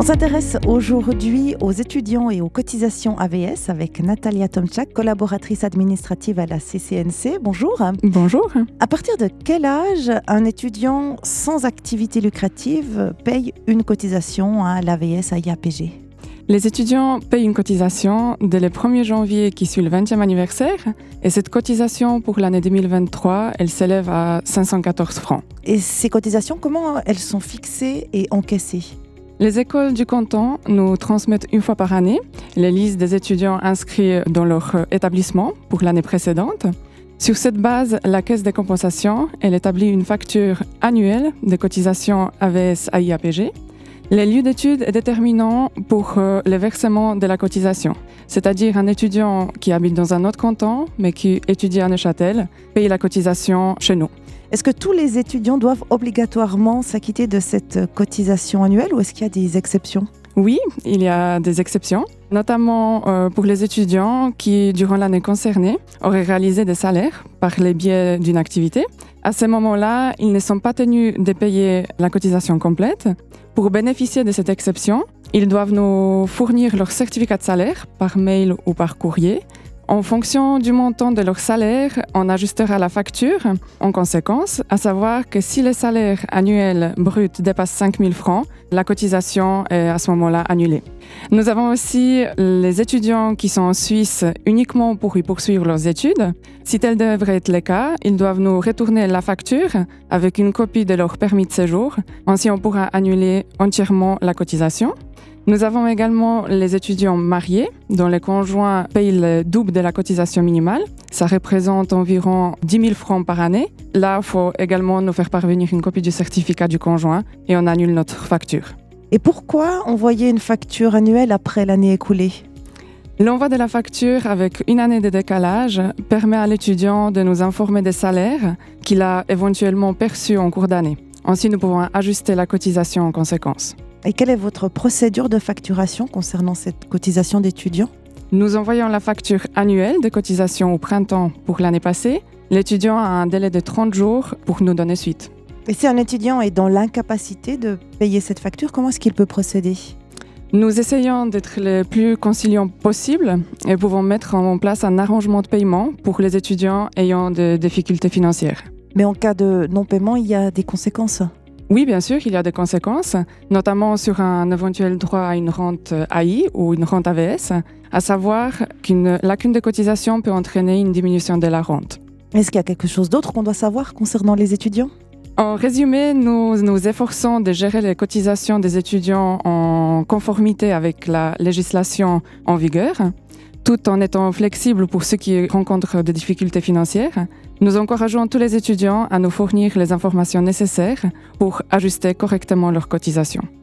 s'intéresse aujourd'hui aux étudiants et aux cotisations AVS avec Natalia Tomczak, collaboratrice administrative à la CCNC. Bonjour. Bonjour. À partir de quel âge un étudiant sans activité lucrative paye une cotisation à l'AVS à IAPG ? Les étudiants payent une cotisation dès le 1er janvier qui suit le 20e anniversaire et cette cotisation pour l'année 2023, elle s'élève à 514 francs. Et ces cotisations, comment elles sont fixées et encaissées ? Les écoles du canton nous transmettent une fois par année les listes des étudiants inscrits dans leur établissement pour l'année précédente. Sur cette base, la Caisse des compensations, elle établit une facture annuelle de cotisation AVS à IAPG. Les lieux d'études est déterminant pour le versement de la cotisation, c'est-à-dire un étudiant qui habite dans un autre canton mais qui étudie à Neuchâtel paye la cotisation chez nous. Est-ce que tous les étudiants doivent obligatoirement s'acquitter de cette cotisation annuelle ou est-ce qu'il y a des exceptions ? Oui, il y a des exceptions, notamment pour les étudiants qui, durant l'année concernée, auraient réalisé des salaires par le biais d'une activité. À ce moment-là, ils ne sont pas tenus de payer la cotisation complète. Pour bénéficier de cette exception, ils doivent nous fournir leur certificat de salaire par mail ou par courrier. En fonction du montant de leur salaire, on ajustera la facture en conséquence, à savoir que si le salaire annuel brut dépasse 5 000 francs, la cotisation est à ce moment-là annulée. Nous avons aussi les étudiants qui sont en Suisse uniquement pour y poursuivre leurs études. Si tel devrait être le cas, ils doivent nous retourner la facture avec une copie de leur permis de séjour. Ainsi, on pourra annuler entièrement la cotisation. Nous avons également les étudiants mariés dont les conjoints payent le double de la cotisation minimale. Ça représente environ 10 000 francs par année. Là, il faut également nous faire parvenir une copie du certificat du conjoint et on annule notre facture. Et pourquoi envoyer une facture annuelle après l'année écoulée ? L'envoi de la facture avec une année de décalage permet à l'étudiant de nous informer des salaires qu'il a éventuellement perçus en cours d'année. Ainsi, nous pouvons ajuster la cotisation en conséquence. Et quelle est votre procédure de facturation concernant cette cotisation d'étudiant ? Nous envoyons la facture annuelle de cotisation au printemps pour l'année passée. L'étudiant a un délai de 30 jours pour nous donner suite. Et si un étudiant est dans l'incapacité de payer cette facture, comment est-ce qu'il peut procéder ? Nous essayons d'être le plus conciliants possible et pouvons mettre en place un arrangement de paiement pour les étudiants ayant des difficultés financières. Mais en cas de non-paiement, il y a des conséquences ? Oui, bien sûr, il y a des conséquences, notamment sur un éventuel droit à une rente AI ou une rente AVS, à savoir qu'une lacune de cotisation peut entraîner une diminution de la rente. Est-ce qu'il y a quelque chose d'autre qu'on doit savoir concernant les étudiants ? En résumé, nous nous efforçons de gérer les cotisations des étudiants en conformité avec la législation en vigueur, tout en étant flexibles pour ceux qui rencontrent des difficultés financières. Nous encourageons tous les étudiants à nous fournir les informations nécessaires pour ajuster correctement leurs cotisations.